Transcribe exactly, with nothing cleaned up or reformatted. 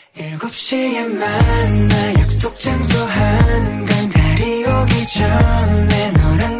일곱 시에 만나 약속 장소 한강 달이 오기 전에 너랑